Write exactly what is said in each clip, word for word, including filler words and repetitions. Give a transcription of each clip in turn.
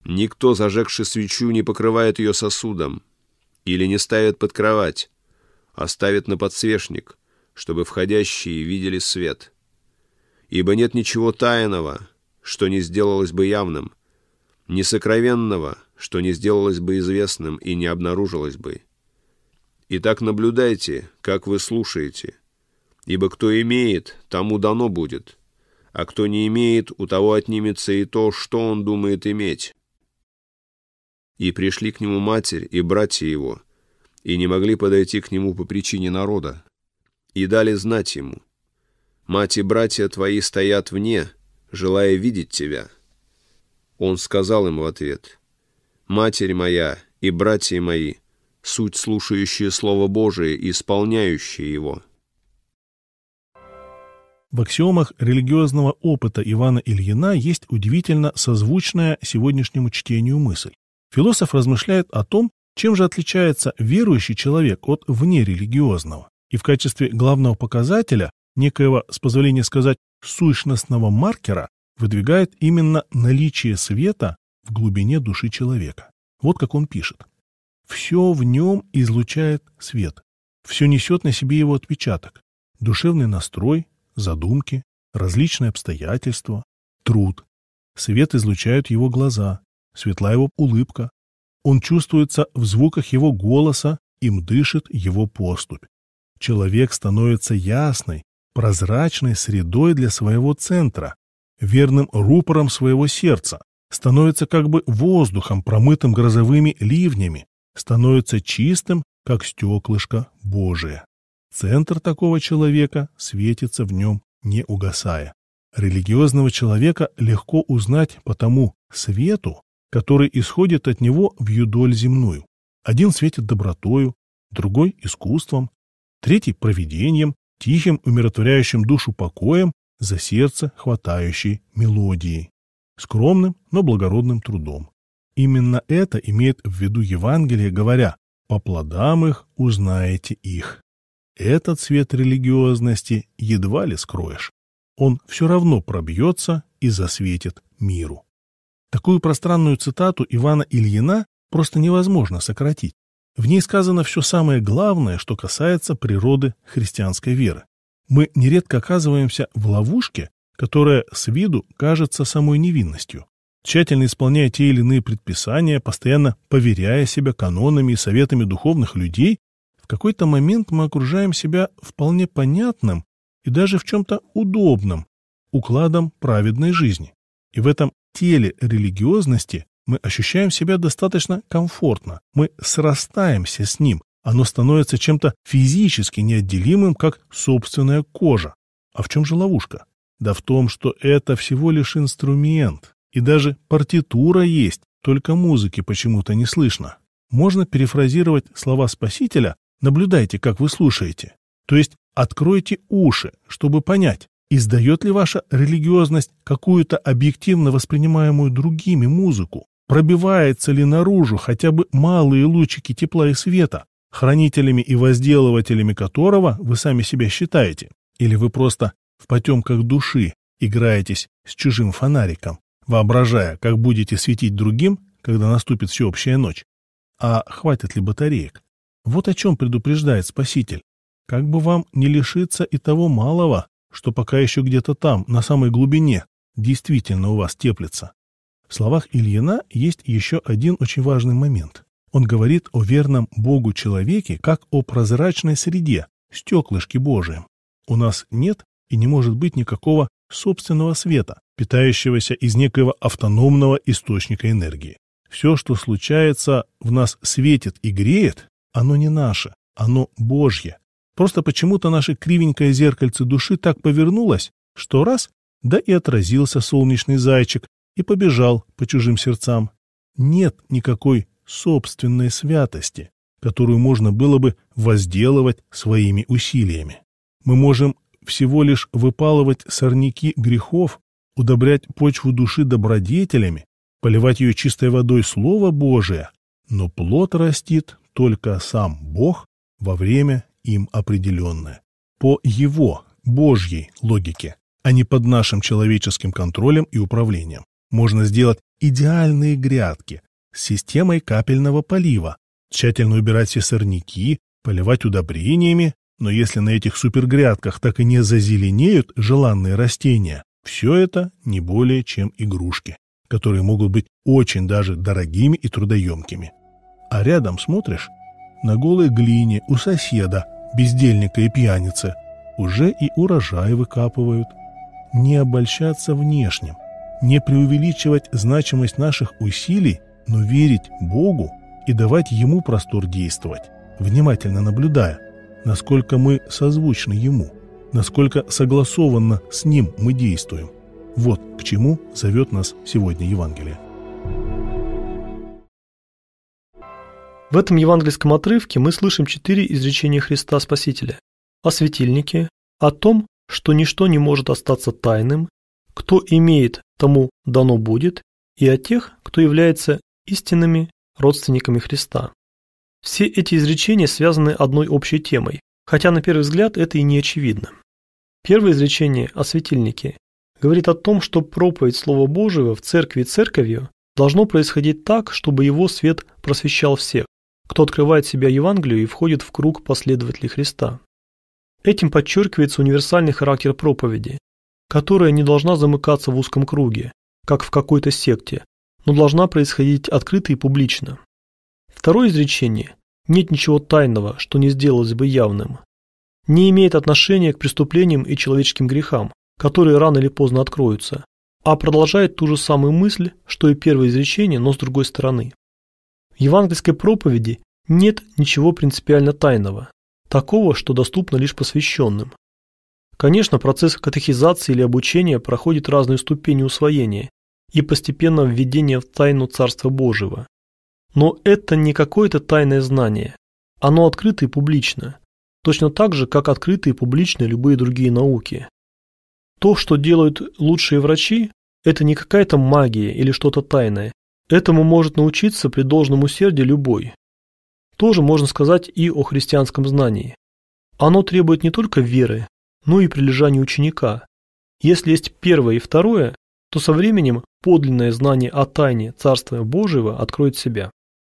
Никто, зажегши свечу, не покрывает ее сосудом или не ставит под кровать, а ставит на подсвечник, чтобы входящие видели свет. Ибо нет ничего тайного, что не сделалось бы явным, ни сокровенного, что не сделалось бы известным и не обнаружилось бы. Итак, наблюдайте, как вы слушаете, ибо кто имеет, тому дано будет, а кто не имеет, у того отнимется и то, что он думает иметь. И пришли к нему матерь и братья его, и не могли подойти к нему по причине народа, и дали знать ему: «Мать и братья твои стоят вне, желая видеть тебя». Он сказал им в ответ: «Матерь моя и братья мои, суть слушающие Слово Божие и исполняющие его». В аксиомах религиозного опыта Ивана Ильина есть удивительно созвучная сегодняшнему чтению мысль. Философ размышляет о том, чем же отличается верующий человек от внерелигиозного, и в качестве главного показателя, некоего, с позволения сказать, сущностного маркера, выдвигает именно наличие света в глубине души человека. Вот как он пишет. «Все в нем излучает свет, все несет на себе его отпечаток, душевный настрой, задумки, различные обстоятельства, труд. Свет излучают его глаза, светла его улыбка. Он чувствуется в звуках его голоса, им дышит его поступь. Человек становится ясной, прозрачной средой для своего центра, верным рупором своего сердца, становится как бы воздухом, промытым грозовыми ливнями, становится чистым, как стеклышко Божие. Центр такого человека светится в нем, не угасая. Религиозного человека легко узнать по тому свету, который исходит от него в юдоль земную. Один светит добротою, другой — искусством, третий — провидением, тихим, умиротворяющим душу покоем, за сердце хватающей мелодией, скромным, но благородным трудом. Именно это имеет в виду Евангелие, говоря: «По плодам их узнаете их». Этот цвет религиозности едва ли скроешь. Он все равно пробьется и засветит миру. Такую пространную цитату Ивана Ильина просто невозможно сократить. В ней сказано все самое главное, что касается природы христианской веры. Мы нередко оказываемся в ловушке, которая с виду кажется самой невинностью. Тщательно исполняя те или иные предписания, постоянно поверяя себя канонами и советами духовных людей, в какой-то момент мы окружаем себя вполне понятным и даже в чем-то удобным укладом праведной жизни. И в этом теле религиозности мы ощущаем себя достаточно комфортно, мы срастаемся с ним, оно становится чем-то физически неотделимым, как собственная кожа. А в чем же ловушка? Да в том, что это всего лишь инструмент, и даже партитура есть, только музыки почему-то не слышно. Можно перефразировать слова Спасителя: «Наблюдайте, как вы слушаете». То есть откройте уши, чтобы понять, издает ли ваша религиозность какую-то объективно воспринимаемую другими музыку, пробивается ли наружу хотя бы малые лучики тепла и света, хранителями и возделывателями которого вы сами себя считаете, или вы просто в потемках души играетесь с чужим фонариком, воображая, как будете светить другим, когда наступит всеобщая ночь. А хватит ли батареек? Вот о чем предупреждает Спаситель. Как бы вам не лишиться и того малого, что пока еще где-то там, на самой глубине, действительно у вас теплится. В словах Ильина есть еще один очень важный момент. Он говорит о верном Богу-человеке как о прозрачной среде, стеклышке Божием. У нас нет и не может быть никакого собственного света, питающегося из некоего автономного источника энергии. Все, что случается, в нас светит и греет, оно не наше, оно Божье. Просто почему-то наше кривенькое зеркальце души так повернулось, что раз, да и отразился солнечный зайчик и побежал по чужим сердцам. Нет никакой собственной святости, которую можно было бы возделывать своими усилиями. Мы можем всего лишь выпалывать сорняки грехов, удобрять почву души добродетелями, поливать ее чистой водой Слова Божия, но плод растит только сам Бог во время им определенное, по Его, Божьей логике, а не под нашим человеческим контролем и управлением. Можно сделать идеальные грядки с системой капельного полива, тщательно убирать все сорняки, поливать удобрениями, но если на этих супергрядках так и не зазеленеют желанные растения, все это не более чем игрушки, которые могут быть очень даже дорогими и трудоемкими. А рядом смотришь, на голой глине у соседа, бездельника и пьяницы, уже и урожай выкапывают. Не обольщаться внешним, не преувеличивать значимость наших усилий, но верить Богу и давать Ему простор действовать, внимательно наблюдая, насколько мы созвучны Ему, насколько согласованно с Ним мы действуем. Вот к чему зовет нас сегодня Евангелие. В этом евангельском отрывке мы слышим четыре изречения Христа Спасителя о светильнике, о том, что ничто не может остаться тайным, кто имеет, тому дано будет, и о тех, кто является истинными родственниками Христа. Все эти изречения связаны одной общей темой, хотя на первый взгляд это и не очевидно. Первое изречение о светильнике говорит о том, что проповедь Слова Божьего в церкви и церковью должно происходить так, чтобы его свет просвещал всех, кто открывает себя Евангелию и входит в круг последователей Христа. Этим подчеркивается универсальный характер проповеди, которая не должна замыкаться в узком круге, как в какой-то секте, но должна происходить открыто и публично. Второе изречение «нет ничего тайного, что не сделалось бы явным» не имеет отношения к преступлениям и человеческим грехам, которые рано или поздно откроются, а продолжает ту же самую мысль, что и первое изречение, но с другой стороны. В евангельской проповеди нет ничего принципиально тайного, такого, что доступно лишь посвященным. Конечно, процесс катехизации или обучения проходит разные ступени усвоения и постепенного введения в тайну Царства Божьего. Но это не какое-то тайное знание, оно открыто и публично, точно так же, как открыты и публичны любые другие науки. То, что делают лучшие врачи, это не какая-то магия или что-то тайное, этому может научиться при должном усердии любой. Тоже можно сказать и о христианском знании. Оно требует не только веры, но и прилежания ученика. Если есть первое и второе, то со временем подлинное знание о тайне Царства Божьего откроет себя.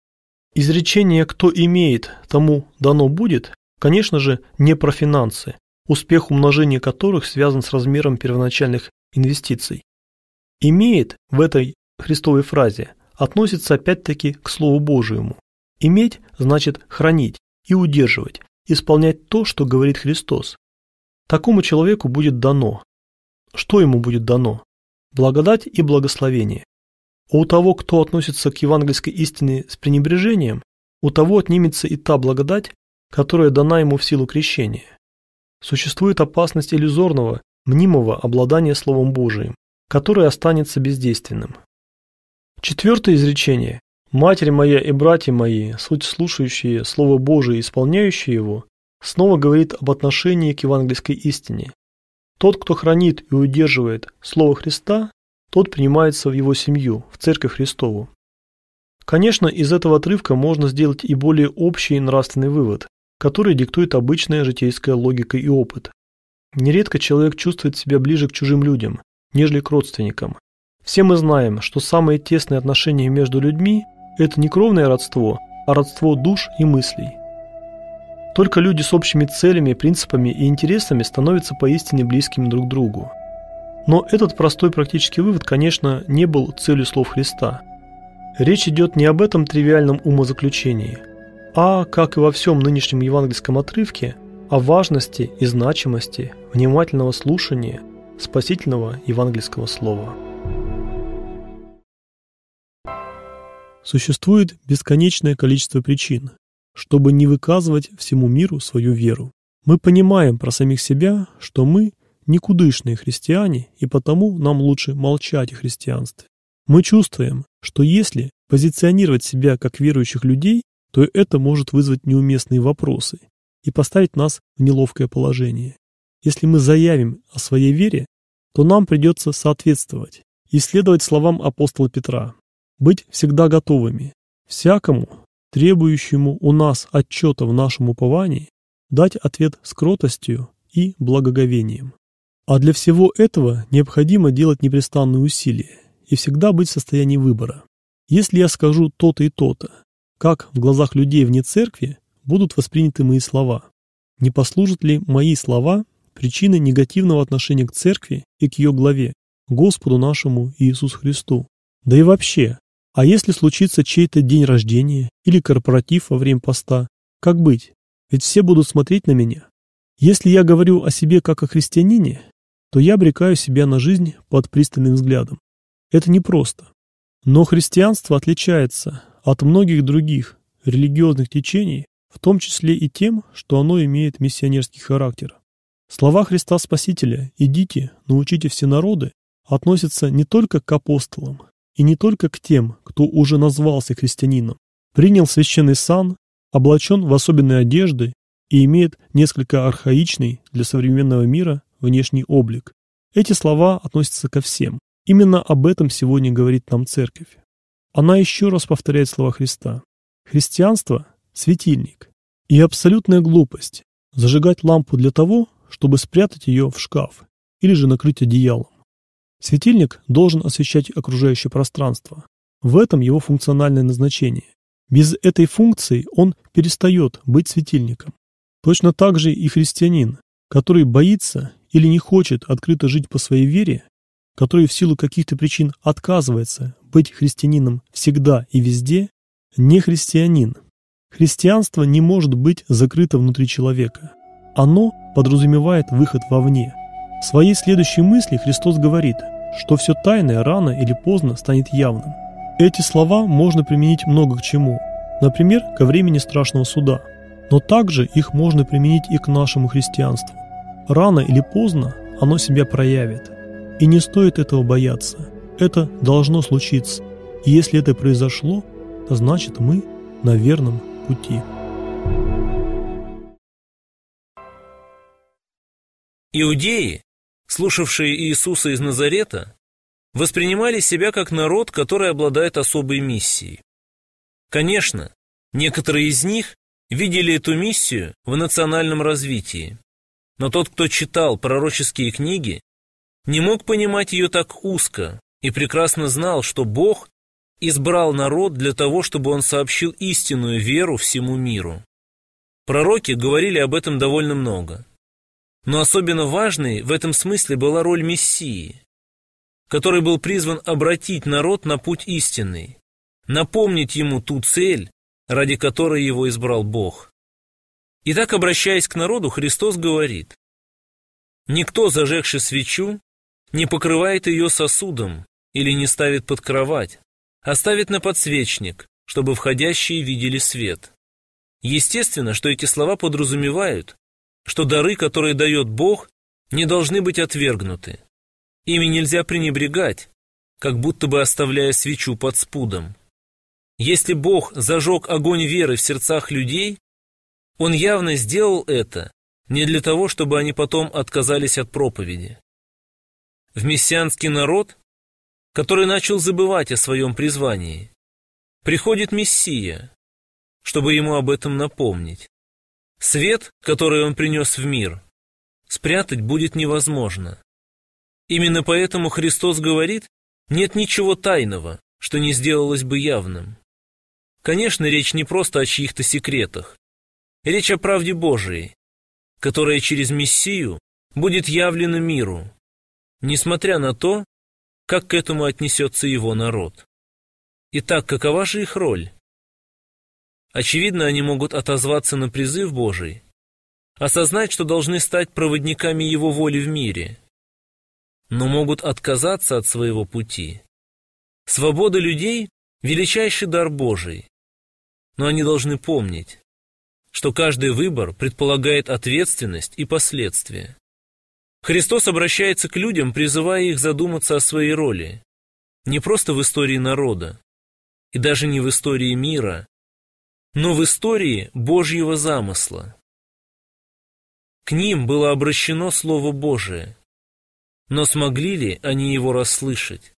Изречение «кто имеет, тому дано будет» конечно же не про финансы, успех умножения которых связан с размером первоначальных инвестиций. «Имеет» в этой Христовой фразе относится опять-таки к Слову Божьему. Иметь значит хранить и удерживать, исполнять то, что говорит Христос. Такому человеку будет дано. Что ему будет дано? Благодать и благословение. А у того, кто относится к евангельской истине с пренебрежением, у того отнимется и та благодать, которая дана ему в силу крещения. Существует опасность иллюзорного, мнимого обладания Словом Божиим, которое останется бездейственным. Четвертое изречение «Матерь моя и братья мои, суть слушающие Слово Божие и исполняющие его», снова говорит об отношении к евангельской истине. Тот, кто хранит и удерживает Слово Христа, тот принимается в его семью, в Церковь Христову. Конечно, из этого отрывка можно сделать и более общий нравственный вывод, который диктует обычная житейская логика и опыт. Нередко человек чувствует себя ближе к чужим людям, нежели к родственникам. Все мы знаем, что самые тесные отношения между людьми – это не кровное родство, а родство душ и мыслей. Только люди с общими целями, принципами и интересами становятся поистине близкими друг к другу. Но этот простой практический вывод, конечно, не был целью слов Христа. Речь идет не об этом тривиальном умозаключении, а, как и во всем нынешнем евангельском отрывке, о важности и значимости внимательного слушания спасительного евангельского слова. Существует бесконечное количество причин, чтобы не выказывать всему миру свою веру. Мы понимаем про самих себя, что мы никудышные христиане, и потому нам лучше молчать о христианстве. Мы чувствуем, что если позиционировать себя как верующих людей, то это может вызвать неуместные вопросы и поставить нас в неловкое положение. Если мы заявим о своей вере, то нам придется соответствовать и следовать словам апостола Петра, быть всегда готовыми, всякому, требующему у нас отчета в нашем уповании, дать ответ с кротостью и благоговением. А для всего этого необходимо делать непрестанные усилия и всегда быть в состоянии выбора. Если я скажу то-то и то-то, как в глазах людей вне церкви будут восприняты мои слова? Не послужат ли мои слова причиной негативного отношения к церкви и к ее главе, Господу нашему Иисусу Христу? Да и вообще, а если случится чей-то день рождения или корпоратив во время поста, как быть? Ведь все будут смотреть на меня. Если я говорю о себе как о христианине, то я обрекаю себя на жизнь под пристальным взглядом. Это непросто. Но христианство отличается от многих других религиозных течений, в том числе и тем, что оно имеет миссионерский характер. Слова Христа Спасителя «Идите, научите все народы» относятся не только к апостолам и не только к тем, кто уже назвался христианином, принял священный сан, облачен в особенные одежды и имеет несколько архаичный для современного мира внешний облик. Эти слова относятся ко всем. Именно об этом сегодня говорит нам Церковь. Она еще раз повторяет слова Христа. Христианство – светильник. И абсолютная глупость – зажигать лампу для того, чтобы спрятать ее в шкаф или же накрыть одеялом. Светильник должен освещать окружающее пространство. В этом его функциональное назначение. Без этой функции он перестает быть светильником. Точно так же и христианин, который боится или не хочет открыто жить по своей вере, который в силу каких-то причин отказывается быть христианином всегда и везде, не христианин. Христианство не может быть закрыто внутри человека. Оно подразумевает выход вовне. В своей следующей мысли Христос говорит, что все тайное рано или поздно станет явным. Эти слова можно применить много к чему. Например, ко времени страшного суда. Но также их можно применить и к нашему христианству. Рано или поздно оно себя проявит. И не стоит этого бояться. Это должно случиться. И если это произошло, то значит мы на верном пути. Иудеи, слушавшие Иисуса из Назарета, воспринимали себя как народ, который обладает особой миссией. Конечно, некоторые из них видели эту миссию в национальном развитии, но тот, кто читал пророческие книги, не мог понимать ее так узко и прекрасно знал, что Бог избрал народ для того, чтобы он сообщил истинную веру всему миру. Пророки говорили об этом довольно много. Но особенно важной в этом смысле была роль Мессии, который был призван обратить народ на путь истинный, напомнить ему ту цель, ради которой его избрал Бог. Итак, обращаясь к народу, Христос говорит: «Никто, зажегший свечу, не покрывает ее сосудом или не ставит под кровать, а ставит на подсвечник, чтобы входящие видели свет». Естественно, что эти слова подразумевают, что дары, которые дает Бог, не должны быть отвергнуты. Ими нельзя пренебрегать, как будто бы оставляя свечу под спудом. Если Бог зажег огонь веры в сердцах людей, Он явно сделал это не для того, чтобы они потом отказались от проповеди. В мессианский народ, который начал забывать о своем призвании, приходит Мессия, чтобы ему об этом напомнить. Свет, который он принес в мир, спрятать будет невозможно. Именно поэтому Христос говорит: нет ничего тайного, что не сделалось бы явным. Конечно, речь не просто о чьих-то секретах. Речь о правде Божией, которая через Мессию будет явлена миру, несмотря на то, как к этому отнесется его народ. Итак, какова же их роль? Очевидно, они могут отозваться на призыв Божий, осознать, что должны стать проводниками Его воли в мире, но могут отказаться от своего пути. Свобода людей – величайший дар Божий, но они должны помнить, что каждый выбор предполагает ответственность и последствия. Христос обращается к людям, призывая их задуматься о своей роли, не просто в истории народа, и даже не в истории мира, но в истории Божьего замысла. К ним было обращено Слово Божие, но смогли ли они его расслышать?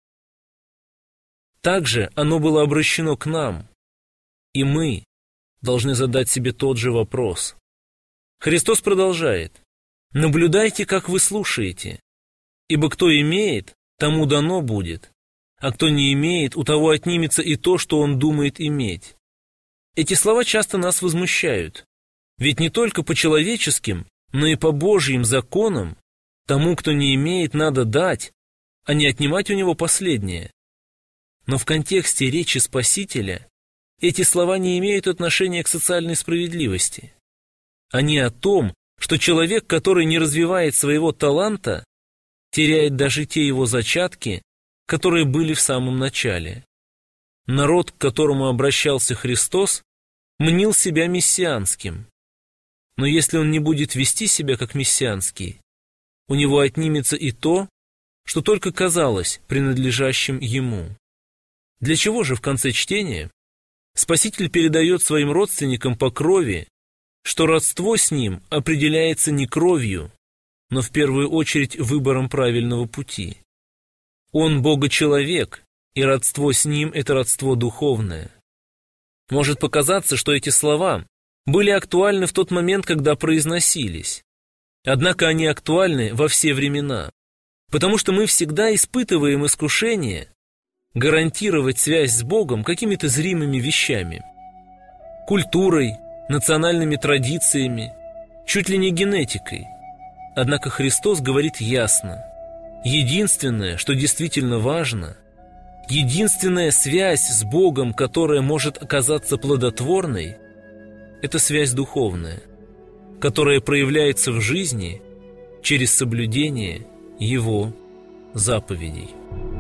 Также оно было обращено к нам, и мы должны задать себе тот же вопрос. Христос продолжает: «Наблюдайте, как вы слушаете, ибо кто имеет, тому дано будет, а кто не имеет, у того отнимется и то, что он думает иметь. Эти слова часто нас возмущают, ведь не только по человеческим, но и по Божьим законам тому, кто не имеет, надо дать, а не отнимать у него последнее. Но в контексте речи Спасителя эти слова не имеют отношения к социальной справедливости. Они о том, что человек, который не развивает своего таланта, теряет даже те его зачатки, которые были в самом начале. Народ, к которому обращался Христос, мнил себя мессианским. Но если он не будет вести себя как мессианский, у него отнимется и то, что только казалось принадлежащим ему. Для чего же в конце чтения Спаситель передает своим родственникам по крови, что родство с ним определяется не кровью, но в первую очередь выбором правильного пути. Он Бога-человек, и родство с ним – это родство духовное. Может показаться, что эти слова были актуальны в тот момент, когда произносились. Однако они актуальны во все времена, потому что мы всегда испытываем искушение гарантировать связь с Богом какими-то зримыми вещами. Культурой, национальными традициями, чуть ли не генетикой. Однако Христос говорит ясно: единственное, что действительно важно, единственная связь с Богом, которая может оказаться плодотворной, это связь духовная, которая проявляется в жизни через соблюдение Его заповедей.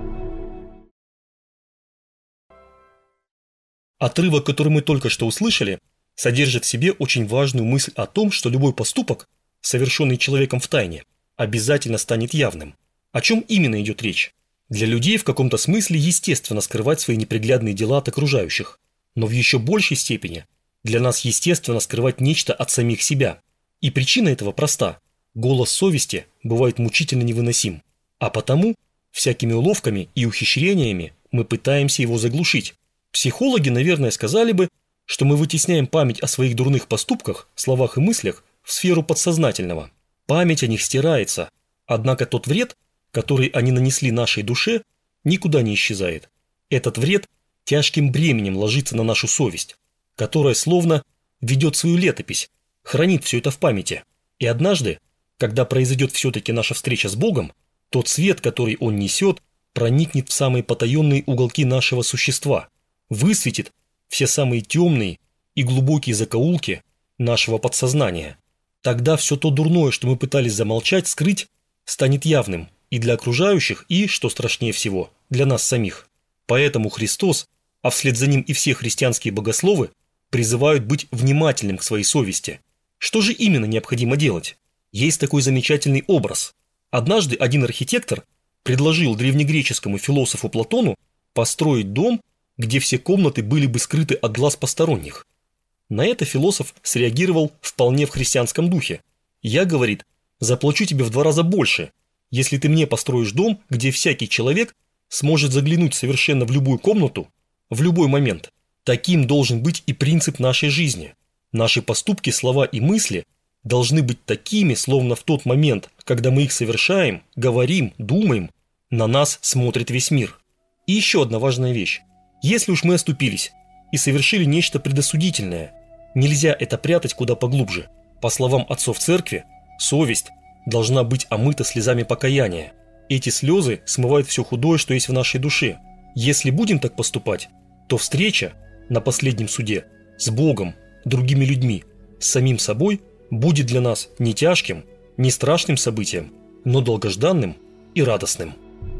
Отрывок, который мы только что услышали, содержит в себе очень важную мысль о том, что любой поступок, совершенный человеком в тайне, обязательно станет явным. О чем именно идет речь? Для людей в каком-то смысле естественно скрывать свои неприглядные дела от окружающих, но в еще большей степени для нас естественно скрывать нечто от самих себя. И причина этого проста. Голос совести бывает мучительно невыносим, а потому всякими уловками и ухищрениями мы пытаемся его заглушить. Психологи, наверное, сказали бы, что мы вытесняем память о своих дурных поступках, словах и мыслях в сферу подсознательного. Память о них стирается, однако тот вред, который они нанесли нашей душе, никуда не исчезает. Этот вред тяжким бременем ложится на нашу совесть, которая словно ведет свою летопись, хранит все это в памяти. И однажды, когда произойдет все-таки наша встреча с Богом, тот свет, который Он несет, проникнет в самые потаенные уголки нашего существа, высветит все самые темные и глубокие закоулки нашего подсознания. Тогда все то дурное, что мы пытались замолчать, скрыть, станет явным и для окружающих, и, что страшнее всего, для нас самих. Поэтому Христос, а вслед за ним и все христианские богословы, призывают быть внимательным к своей совести. Что же именно необходимо делать? Есть такой замечательный образ. Однажды один архитектор предложил древнегреческому философу Платону построить дом, где все комнаты были бы скрыты от глаз посторонних. На это философ среагировал вполне в христианском духе. «Я, — говорит, — заплачу тебе в два раза больше, если ты мне построишь дом, где всякий человек сможет заглянуть совершенно в любую комнату, в любой момент. Таким должен быть и принцип нашей жизни. Наши поступки, слова и мысли должны быть такими, словно в тот момент, когда мы их совершаем, говорим, думаем, на нас смотрит весь мир». И еще одна важная вещь. Если уж мы оступились и совершили нечто предосудительное, нельзя это прятать куда поглубже. По словам отцов церкви, совесть должна быть омыта слезами покаяния. Эти слезы смывают все худое, что есть в нашей душе. Если будем так поступать, то встреча на последнем суде с Богом, другими людьми, с самим собой будет для нас не тяжким, не страшным событием, но долгожданным и радостным.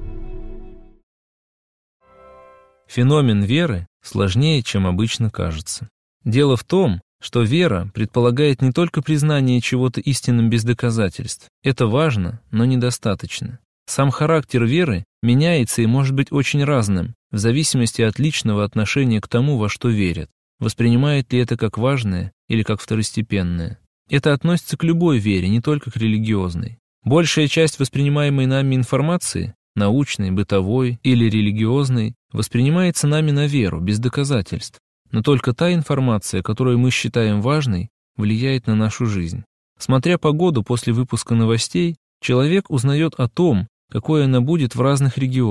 Феномен веры сложнее, чем обычно кажется. Дело в том, что вера предполагает не только признание чего-то истинным без доказательств. Это важно, но недостаточно. Сам характер веры меняется и может быть очень разным, в зависимости от личного отношения к тому, во что верят. Воспринимает ли это как важное или как второстепенное. Это относится к любой вере, не только к религиозной. Большая часть воспринимаемой нами информации, научной, бытовой или религиозной, воспринимается нами на веру, без доказательств. Но только та информация, которую мы считаем важной, влияет на нашу жизнь. Смотря погоду после выпуска новостей, человек узнает о том, какой она будет в разных регионах.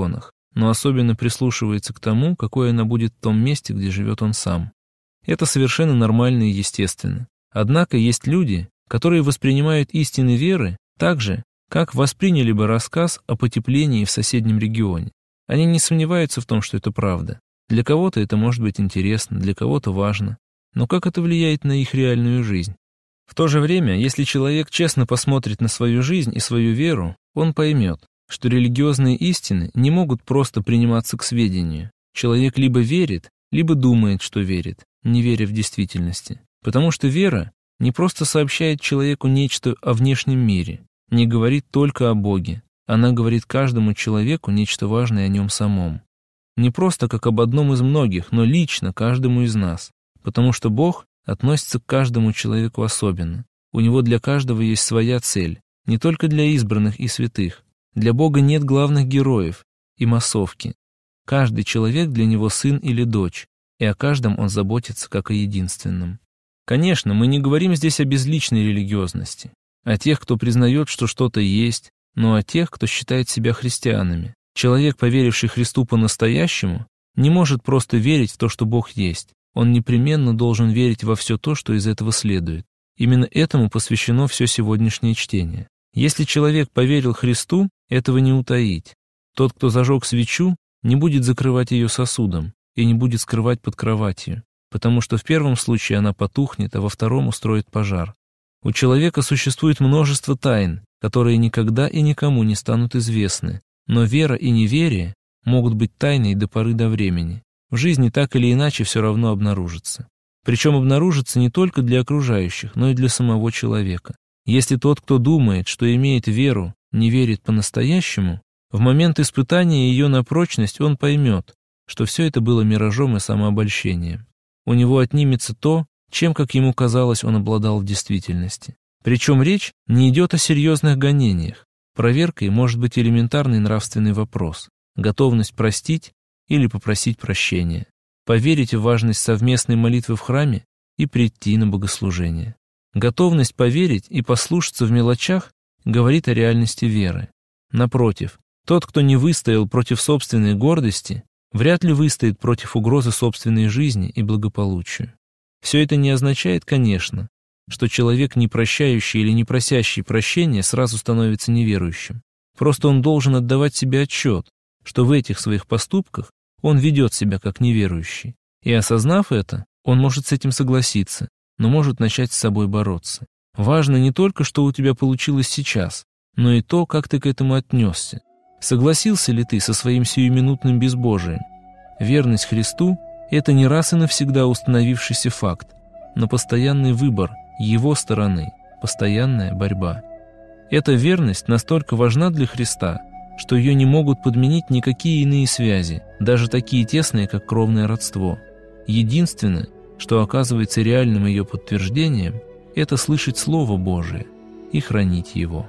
но особенно прислушивается к тому, какой она будет в том месте, где живет он сам. Это совершенно нормально и естественно. Однако есть люди, которые воспринимают истины веры так же, как восприняли бы рассказ о потеплении в соседнем регионе. Они не сомневаются в том, что это правда. Для кого-то это может быть интересно, для кого-то важно. Но как это влияет на их реальную жизнь? В то же время, если человек честно посмотрит на свою жизнь и свою веру, он поймет, что религиозные истины не могут просто приниматься к сведению. Человек либо верит, либо думает, что верит, не веря в действительности. Потому что вера не просто сообщает человеку нечто о внешнем мире, не говорит только о Боге. Она говорит каждому человеку нечто важное о нем самом. Не просто как об одном из многих, но лично каждому из нас. Потому что Бог относится к каждому человеку особенно. У Него для каждого есть своя цель, не только для избранных и святых. Для Бога нет главных героев и массовки. Каждый человек для Него сын или дочь, и о каждом Он заботится как о единственном. Конечно, мы не говорим здесь о безличной религиозности, о тех, кто признает, что что-то есть, но о тех, кто считает себя христианами. Человек, поверивший Христу по-настоящему, не может просто верить в то, что Бог есть. Он непременно должен верить во все то, что из этого следует. Именно этому посвящено все сегодняшнее чтение. Если человек поверил Христу, этого не утаить. Тот, кто зажег свечу, не будет закрывать ее сосудом и не будет скрывать под кроватью, потому что в первом случае она потухнет, а во втором устроит пожар. У человека существует множество тайн, которые никогда и никому не станут известны, но вера и неверие могут быть тайной до поры до времени. В жизни так или иначе все равно обнаружится. Причем обнаружится не только для окружающих, но и для самого человека. Если тот, кто думает, что имеет веру, не верит по-настоящему, в момент испытания ее на прочность он поймет, что все это было миражом и самообольщением. У него отнимется то, чем, как ему казалось, он обладал в действительности. Причем речь не идет о серьезных гонениях. Проверкой может быть элементарный нравственный вопрос, готовность простить или попросить прощения, поверить в важность совместной молитвы в храме и прийти на богослужение. Готовность поверить и послушаться в мелочах говорит о реальности веры. Напротив, тот, кто не выстоял против собственной гордости, вряд ли выстоит против угрозы собственной жизни и благополучию. Все это не означает, конечно, что человек, не прощающий или не просящий прощения, сразу становится неверующим. Просто он должен отдавать себе отчет, что в этих своих поступках он ведет себя как неверующий. И осознав это, он может с этим согласиться, но может начать с собой бороться. Важно не только, что у тебя получилось сейчас, но и то, как ты к этому отнесся. Согласился ли ты со своим сиюминутным безбожием? Верность Христу — это не раз и навсегда установившийся факт, но постоянный выбор Его стороны, постоянная борьба. Эта верность настолько важна для Христа, что ее не могут подменить никакие иные связи, даже такие тесные, как кровное родство. Единственное, что оказывается реальным ее подтверждением, это слышать Слово Божие и хранить его.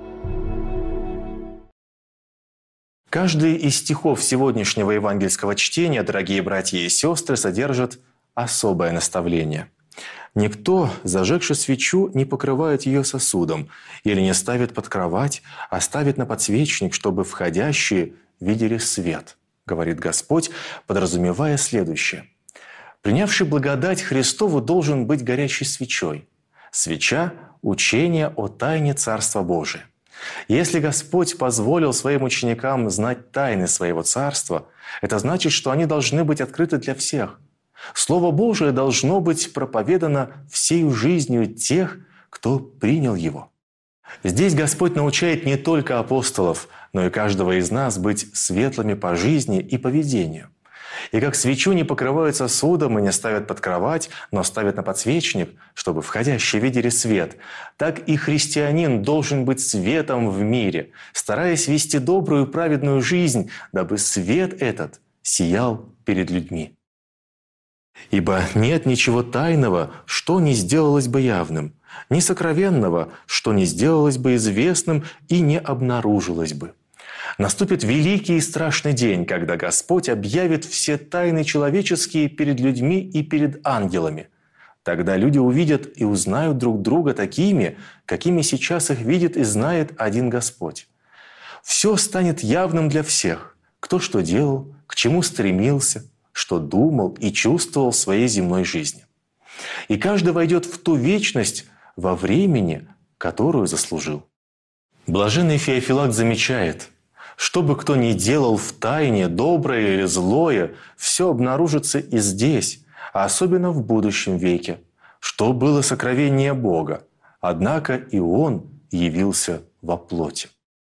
Каждый из стихов сегодняшнего евангельского чтения, дорогие братья и сестры, содержит особое наставление. Никто, зажегши свечу, не покрывает ее сосудом или не ставит под кровать, а ставит на подсвечник, чтобы входящие видели свет, говорит Господь, подразумевая следующее. Принявший благодать Христову должен быть горящей свечой. Свеча – учение о тайне Царства Божия. Если Господь позволил своим ученикам знать тайны своего Царства, это значит, что они должны быть открыты для всех. Слово Божие должно быть проповедано всею жизнью тех, кто принял его. Здесь Господь научает не только апостолов, но и каждого из нас быть светлыми по жизни и поведению. И как свечу не покрывают сосудом и не ставят под кровать, но ставят на подсвечник, чтобы входящие видели свет, так и христианин должен быть светом в мире, стараясь вести добрую и праведную жизнь, дабы свет этот сиял перед людьми. Ибо нет ничего тайного, что не сделалось бы явным, ни сокровенного, что не сделалось бы известным и не обнаружилось бы. Наступит великий и страшный день, когда Господь объявит все тайны человеческие перед людьми и перед ангелами. Тогда люди увидят и узнают друг друга такими, какими сейчас их видит и знает один Господь. Все станет явным для всех. кто что делал, к чему стремился, что думал и чувствовал в своей земной жизни. И каждый войдет в ту вечность во времени, которую заслужил. Блаженный Феофилакт замечает: что бы кто ни делал в тайне, доброе или злое, все обнаружится и здесь, а особенно в будущем веке, что было сокровение Бога, однако и Он явился во плоти.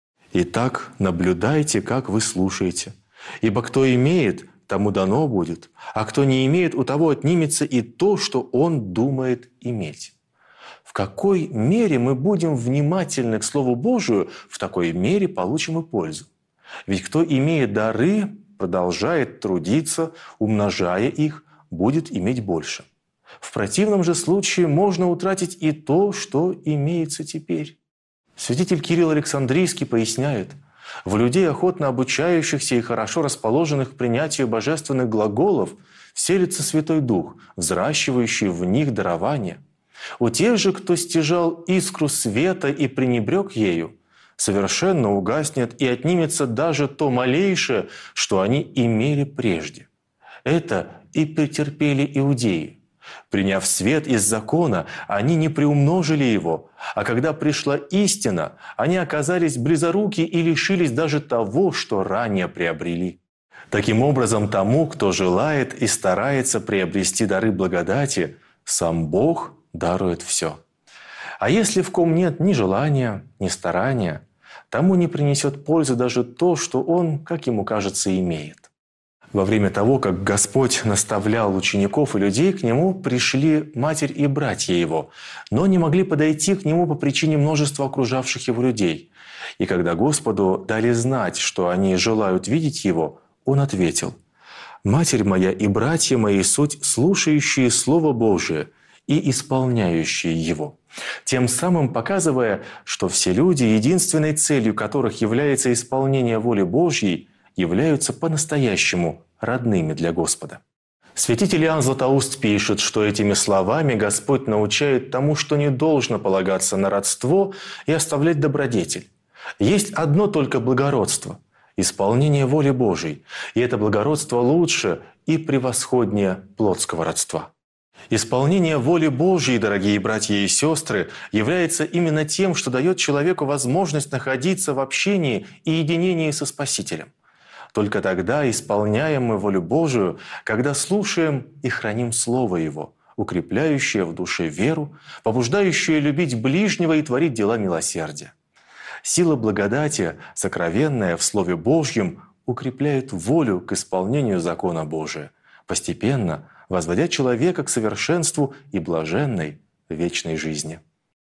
Итак, наблюдайте, как вы слушаете, ибо кто имеет, тому дано будет, а кто не имеет, у того отнимется и то, что он думает иметь. В какой мере мы будем внимательны к Слову Божию, в такой мере получим и пользу. Ведь кто имеет дары, продолжает трудиться, умножая их, будет иметь больше. В противном же случае можно утратить и то, что имеется теперь. Святитель Кирилл Александрийский поясняет: в людей, охотно обучающихся и хорошо расположенных к принятию божественных глаголов, вселится Святой Дух, взращивающий в них дарование. У тех же, кто стяжал искру света и пренебрег ею, совершенно угаснет и отнимется даже то малейшее, что они имели прежде. Это и претерпели иудеи. Приняв свет из закона, они не приумножили его, а когда пришла истина, они оказались близоруки и лишились даже того, что ранее приобрели. Таким образом, тому, кто желает и старается приобрести дары благодати, сам Бог дарует все. А если в ком нет ни желания, ни старания, тому не принесет пользы даже то, что он, как ему кажется, имеет. Во время того, как Господь наставлял учеников и людей, к Нему пришли матерь и братья Его, но не могли подойти к Нему по причине множества окружавших Его людей. И когда Господу дали знать, что они желают видеть Его, Он ответил: «Матерь моя и братья мои суть слушающие Слово Божие и исполняющие его», тем самым показывая, что все люди, единственной целью которых является исполнение воли Божьей, являются по-настоящему родными для Господа. Святитель Иоанн Златоуст пишет, что этими словами Господь научает тому, что не должно полагаться на родство и оставлять добродетель. Есть одно только благородство – исполнение воли Божией, и это благородство лучше и превосходнее плотского родства. Исполнение воли Божьей, дорогие братья и сестры, является именно тем, что дает человеку возможность находиться в общении и единении со Спасителем. Только тогда исполняем мы волю Божию, когда слушаем и храним Слово Его, укрепляющее в душе веру, побуждающее любить ближнего и творить дела милосердия. Сила благодати, сокровенная в Слове Божьем, укрепляет волю к исполнению закона Божия, постепенно возводя человека к совершенству и блаженной вечной жизни.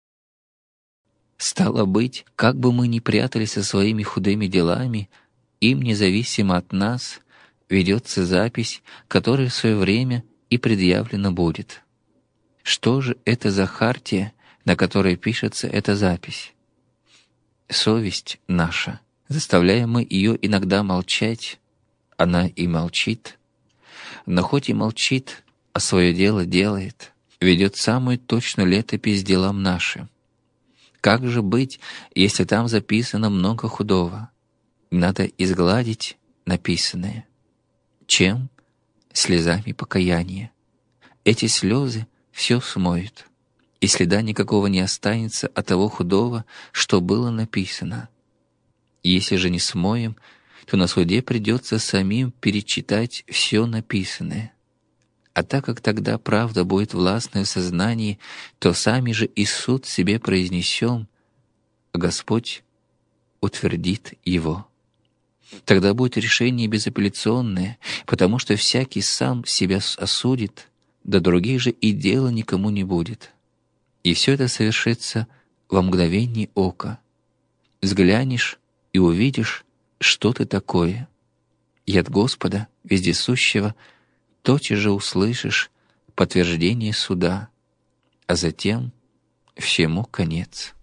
Стало быть, как бы мы ни прятались со своими худыми делами, им, независимо от нас, ведется запись, которая в свое время и предъявлена будет. Что же это за хартия, на которой пишется эта запись? Совесть наша, заставляем мы ее иногда молчать, она и молчит, но хоть и молчит, а свое дело делает, ведет самую точную летопись делам нашим. Как же быть, если там записано много худого? Надо изгладить написанное. Чем? Слезами покаяния. Эти слезы все смоют, и следа никакого не останется от того худого, что было написано. Если же не смоем, то на суде придется самим перечитать все написанное. А так как тогда правда будет властна в сознании, то сами же и суд себе произнесем, а Господь утвердит его. Тогда будет решение безапелляционное, потому что всякий сам себя осудит, да других же и дела никому не будет. И все это совершится во мгновение ока. Взглянешь и увидишь, что ты такое, и от Господа, вездесущего, тотчас же услышишь подтверждение суда, а затем всему конец.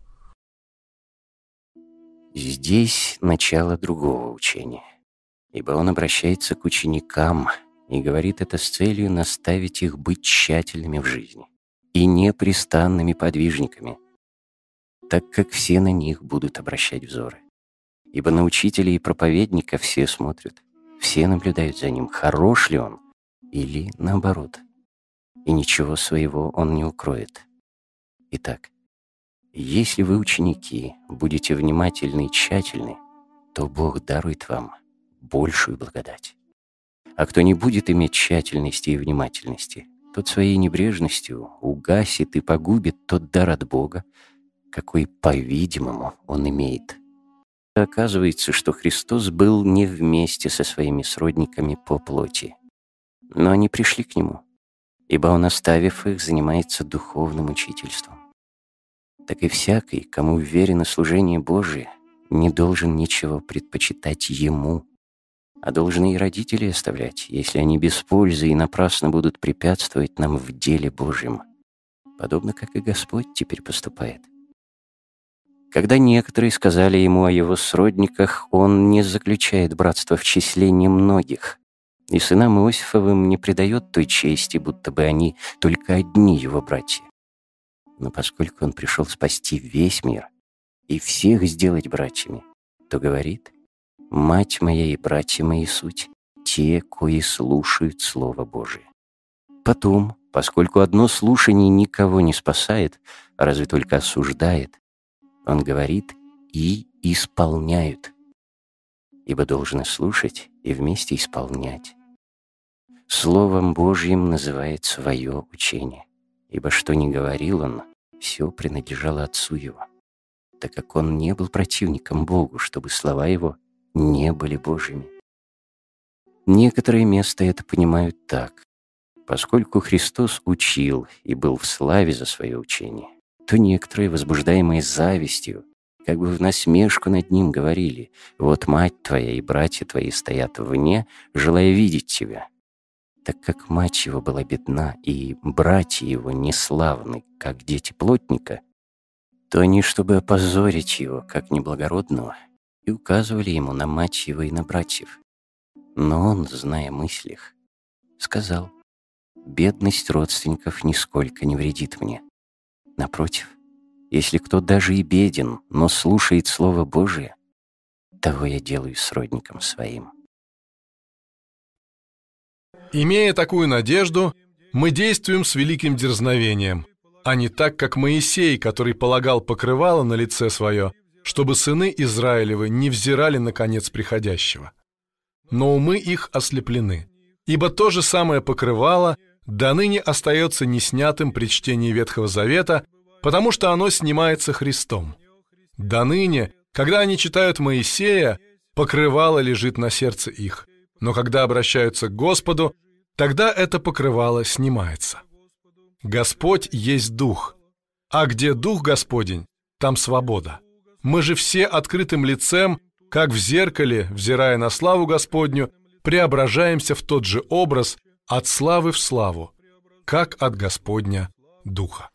Здесь начало другого учения, ибо он обращается к ученикам и говорит это с целью наставить их быть тщательными в жизни и непрестанными подвижниками, так как все на них будут обращать взоры. Ибо на учителя и проповедника все смотрят, Все наблюдают за ним, хорош ли он или наоборот. И ничего своего он не укроет. Итак, если вы, ученики, будете внимательны и тщательны, то Бог дарует вам большую благодать. А кто не будет иметь тщательности и внимательности, тот своей небрежностью угасит и погубит тот дар от Бога, какой, по-видимому, он имеет. Оказывается, что Христос был не вместе со своими сродниками по плоти, но они пришли к Нему, ибо Он, оставив их, занимается духовным учительством. Так и всякий, кому уверено служение Божие, не должен ничего предпочитать Ему, а должны и родители оставлять, если они без пользы и напрасно будут препятствовать нам в деле Божьем, подобно как и Господь теперь поступает. Когда некоторые сказали ему о его сродниках, он не заключает братство в числе немногих, и сынам Иосифовым не придает той чести, будто бы они только одни его братья. Но поскольку он пришел спасти весь мир и всех сделать братьями, то говорит: «Мать моя и братья мои суть те, кои слушают Слово Божие». Потом, поскольку одно слушание никого не спасает, а разве только осуждает, он говорит: «и исполняют», ибо должны слушать и вместе исполнять. Словом Божьим называет свое учение, ибо что ни говорил он, все принадлежало Отцу его, так как он не был противником Богу, чтобы слова его не были Божьими. Некоторые места это понимают так: поскольку Христос учил и был в славе за свое учение, то некоторые, возбуждаемые завистью, как бы в насмешку над ним говорили: «Вот мать твоя и братья твои стоят вне, желая видеть тебя». Так как мать его была бедна и братья его неславны, как дети плотника, то они, чтобы опозорить его, как неблагородного, и указывали ему на мать его и на братьев. Но он, зная мысль их, сказал: «Бедность родственников нисколько не вредит мне. Напротив, если кто даже и беден, но слушает Слово Божие, того я делаю сродником своим». Имея такую надежду, мы действуем с великим дерзновением, а не так, как Моисей, который полагал покрывало на лице свое, чтобы сыны Израилевы не взирали на конец приходящего. Но умы их ослеплены, ибо то же самое покрывало до ныне остается неснятым при чтении Ветхого Завета, потому что оно снимается Христом. До ныне, когда они читают Моисея, покрывало лежит на сердце их, но когда обращаются к Господу, тогда это покрывало снимается. Господь есть Дух, а где Дух Господень, там свобода. Мы же все открытым лицем, как в зеркале, взирая на славу Господню, преображаемся в тот же образ от славы в славу, как от Господня Духа.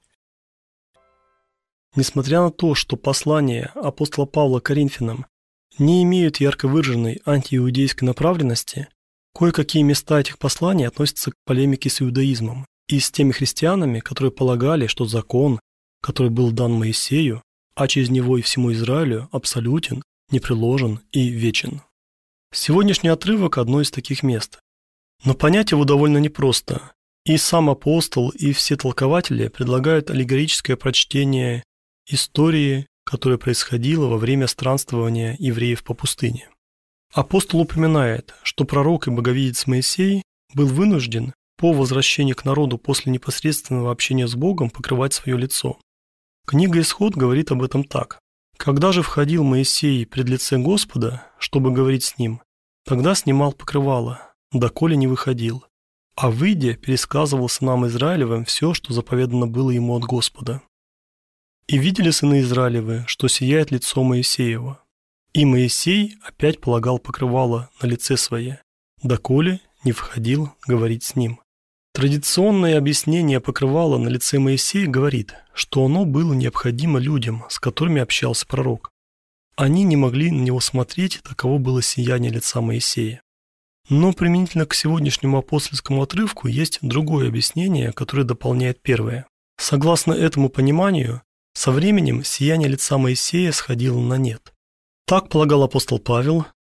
Несмотря на то, что послания апостола Павла Коринфянам не имеют ярко выраженной антииудейской направленности, кое-какие места этих посланий относятся к полемике с иудаизмом и с теми христианами, которые полагали, что закон, который был дан Моисею, а через него и всему Израилю, абсолютен, непреложен и вечен. Сегодняшний отрывок – одно из таких мест. Но понять его довольно непросто. И сам апостол, и все толкователи предлагают аллегорическое прочтение истории, которая происходила во время странствования евреев по пустыне. Апостол упоминает, что пророк и боговидец Моисей был вынужден по возвращении к народу после непосредственного общения с Богом покрывать свое лицо. Книга Исход говорит об этом так: «Когда же входил Моисей пред лице Господа, чтобы говорить с ним, тогда снимал покрывало, доколе не выходил, а выйдя, пересказывал сынам Израилевым все, что заповедано было ему от Господа. И видели сыны Израилевы, что сияет лицо Моисеева. И Моисей опять полагал покрывало на лице свое, доколе не входил говорить с ним». Традиционное объяснение покрывала на лице Моисея говорит, что оно было необходимо людям, с которыми общался пророк. Они не могли на него смотреть, таково было сияние лица Моисея. Но применительно к сегодняшнему апостольскому отрывку есть другое объяснение, которое дополняет первое. Согласно этому пониманию, со временем сияние лица Моисея сходило на нет. Так полагал апостол Павел,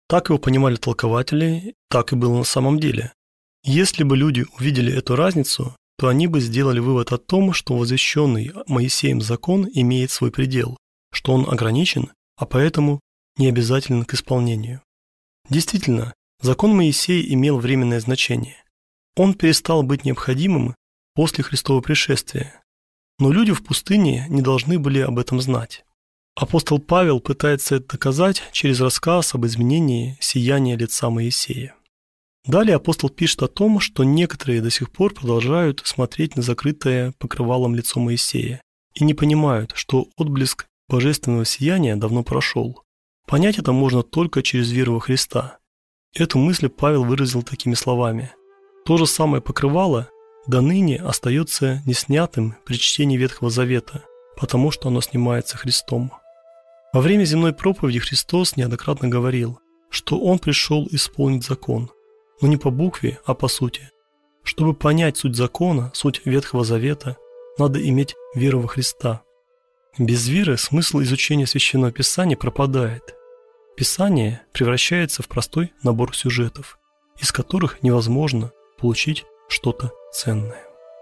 Так его понимали толкователи, так и было на самом деле. Если бы люди увидели эту разницу, то они бы сделали вывод о том, что возвещенный Моисеем закон имеет свой предел, что он ограничен, а поэтому не обязателен к исполнению. Действительно, закон Моисея имел временное значение. Он перестал быть необходимым после Христова пришествия. Но люди в пустыне не должны были об этом знать. Апостол Павел пытается это доказать через рассказ об изменении сияния лица Моисея. Далее апостол пишет о том, что некоторые до сих пор продолжают смотреть на закрытое покрывалом лицо Моисея и не понимают, что отблеск божественного сияния давно прошел. Понять это можно только через веру во Христа. Эту мысль Павел выразил такими словами: «То же самое покрывало до ныне остается неснятым при чтении Ветхого Завета, потому что оно снимается Христом». Во время земной проповеди Христос неоднократно говорил, что Он пришел исполнить закон, но не по букве, а по сути. Чтобы понять суть закона, суть Ветхого Завета, надо иметь веру во Христа. Без веры смысл изучения Священного Писания пропадает. Писание превращается в простой набор сюжетов, из которых невозможно получить что-то ценное.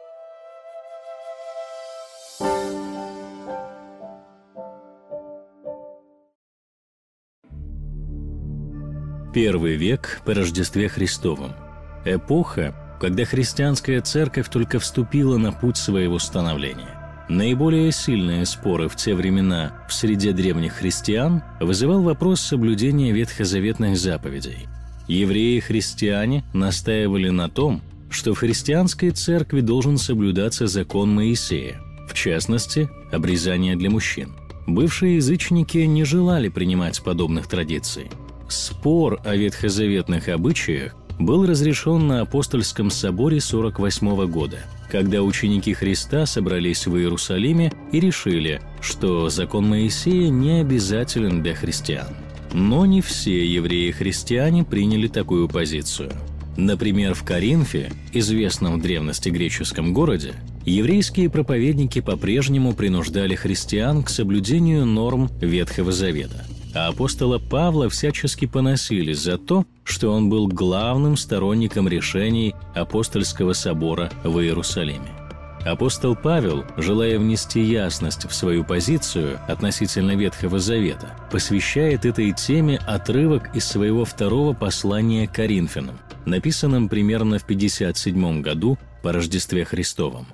Первый век по Рождестве Христовом. Эпоха, когда христианская церковь только вступила на путь своего становления. Наиболее сильные споры в те времена в среде древних христиан вызывал вопрос соблюдения ветхозаветных заповедей. Евреи-христиане настаивали на том, что в христианской церкви должен соблюдаться закон Моисея, в частности, обрезание для мужчин. Бывшие язычники не желали принимать подобных традиций. Спор о ветхозаветных обычаях был разрешен на Апостольском соборе сорок восьмого года, когда ученики Христа собрались в Иерусалиме и решили, что закон Моисея не обязателен для христиан. Но не все евреи-христиане приняли такую позицию. Например, в Коринфе, известном в древности греческом городе, еврейские проповедники по-прежнему принуждали христиан к соблюдению норм Ветхого Завета, а апостола Павла всячески поносили за то, что он был главным сторонником решений Апостольского собора в Иерусалиме. Апостол Павел, желая внести ясность в свою позицию относительно Ветхого Завета, посвящает этой теме отрывок из своего второго послания к Коринфянам, написанном примерно в пятьдесят седьмом году по Рождестве Христовом.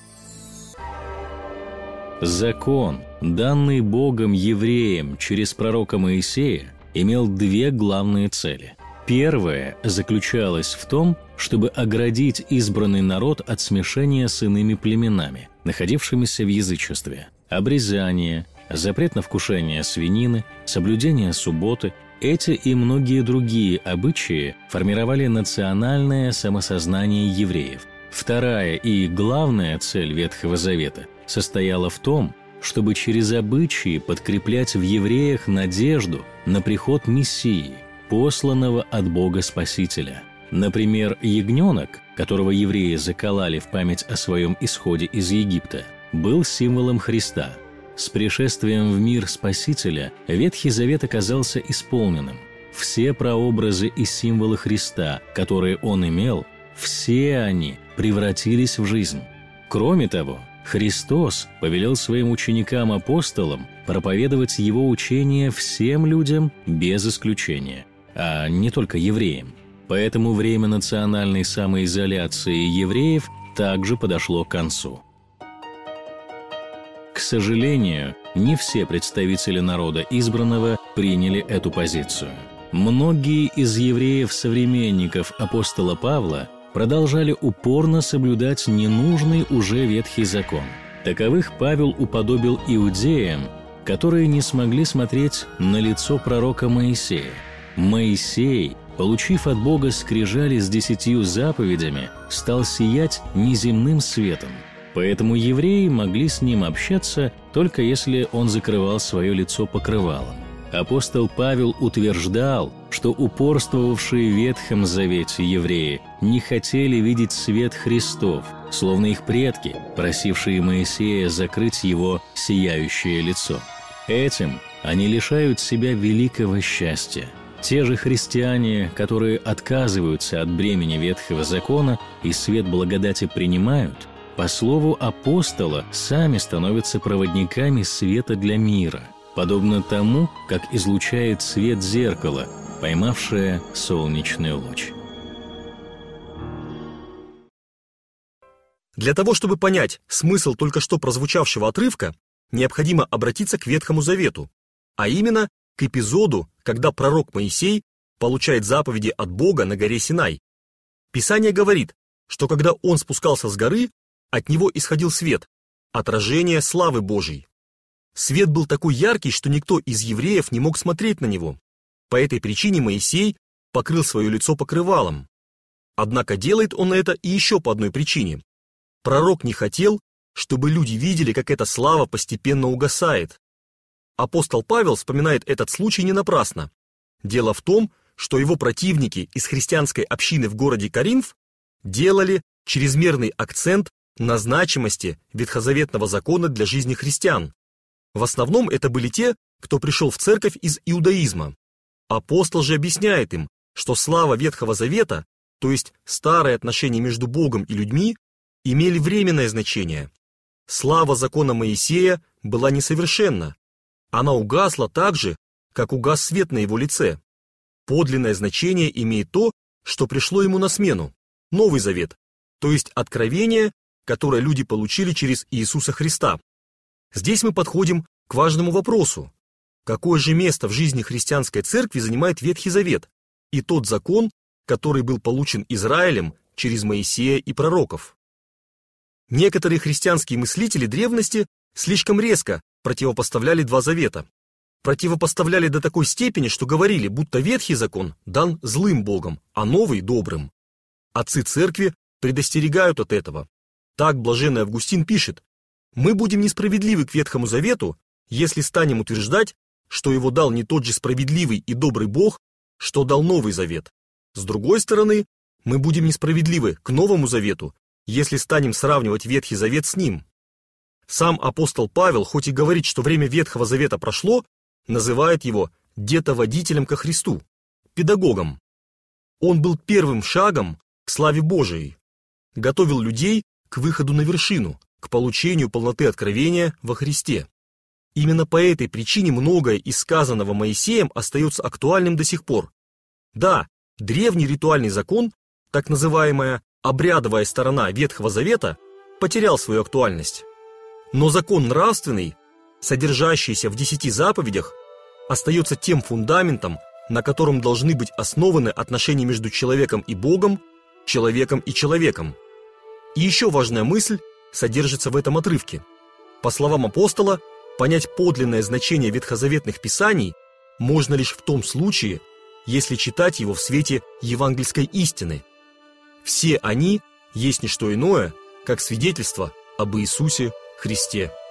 Закон, данный Богом евреям через пророка Моисея, имел две главные цели. Первая заключалась в том, чтобы оградить избранный народ от смешения с иными племенами, находившимися в язычестве. Обрезание, запрет на вкушение свинины, соблюдение субботы – эти и многие другие обычаи формировали национальное самосознание евреев. Вторая и главная цель Ветхого Завета состояла в том, чтобы через обычаи подкреплять в евреях надежду на приход Мессии, посланного от Бога Спасителя. Например, ягненок, которого евреи закололи в память о своем исходе из Египта, был символом Христа. С пришествием в мир Спасителя Ветхий Завет оказался исполненным. Все прообразы и символы Христа, которые он имел, все они превратились в жизнь. Кроме того, Христос повелел своим ученикам-апостолам проповедовать Его учение всем людям без исключения, а не только евреям. Поэтому время национальной самоизоляции евреев также подошло к концу. К сожалению, не все представители народа избранного приняли эту позицию. Многие из евреев-современников апостола Павла продолжали упорно соблюдать ненужный уже Ветхий закон. Таковых Павел уподобил иудеям, которые не смогли смотреть на лицо пророка Моисея. Моисей, получив от Бога скрижали с десятью заповедями, стал сиять неземным светом. Поэтому евреи могли с ним общаться, только если он закрывал свое лицо покрывалом. Апостол Павел утверждал, что упорствовавшие в Ветхом Завете евреи не хотели видеть свет Христов, словно их предки, просившие Моисея закрыть его сияющее лицо. Этим они лишают себя великого счастья. Те же христиане, которые отказываются от бремени Ветхого Закона и свет благодати принимают, по слову апостола, сами становятся проводниками света для мира, подобно тому, как излучает свет зеркало, поймавшее солнечный луч. Для того, чтобы понять смысл только что прозвучавшего отрывка, необходимо обратиться к Ветхому Завету, а именно к эпизоду, когда пророк Моисей получает заповеди от Бога на горе Синай. Писание говорит, что когда он спускался с горы, от него исходил свет, отражение славы Божьей. Свет был такой яркий, что никто из евреев не мог смотреть на него. По этой причине Моисей покрыл свое лицо покрывалом. Однако делает он это и еще по одной причине. Пророк не хотел, чтобы люди видели, как эта слава постепенно угасает. Апостол Павел вспоминает этот случай не напрасно. Дело в том, что его противники из христианской общины в городе Коринф делали чрезмерный акцент на значимости ветхозаветного закона для жизни христиан. В основном это были те, кто пришел в церковь из иудаизма. Апостол же объясняет им, что слава Ветхого Завета, то есть старые отношения между Богом и людьми, имели временное значение. Слава закона Моисея была несовершенна. Она угасла так же, как угас свет на его лице. Подлинное значение имеет то, что пришло ему на смену – Новый Завет, то есть откровение, которое люди получили через Иисуса Христа. Здесь мы подходим к важному вопросу. Какое же место в жизни христианской церкви занимает Ветхий Завет и тот закон, который был получен Израилем через Моисея и пророков? Некоторые христианские мыслители древности слишком резко противопоставляли два завета. Противопоставляли до такой степени, что говорили, будто Ветхий закон дан злым Богом, а новый – добрым. Отцы церкви предостерегают от этого. Так блаженный Августин пишет: «Мы будем несправедливы к Ветхому Завету, если станем утверждать, что его дал не тот же справедливый и добрый Бог, что дал Новый Завет. С другой стороны, мы будем несправедливы к Новому Завету, если станем сравнивать Ветхий Завет с ним». Сам апостол Павел, хоть и говорит, что время Ветхого Завета прошло, называет его детоводителем ко Христу, педагогом. Он был первым шагом к славе Божией, готовил людей к выходу на вершину, к получению полноты откровения во Христе. Именно по этой причине многое из сказанного Моисеем остается актуальным до сих пор. Да, древний ритуальный закон, так называемая обрядовая сторона Ветхого Завета, потерял свою актуальность. Но закон нравственный, содержащийся в десяти заповедях, остается тем фундаментом, на котором должны быть основаны отношения между человеком и Богом, человеком и человеком. И еще важная мысль содержится в этом отрывке. По словам апостола, понять подлинное значение ветхозаветных писаний можно лишь в том случае, если читать его в свете евангельской истины. Все они есть не что иное, как свидетельство об Иисусе Христе.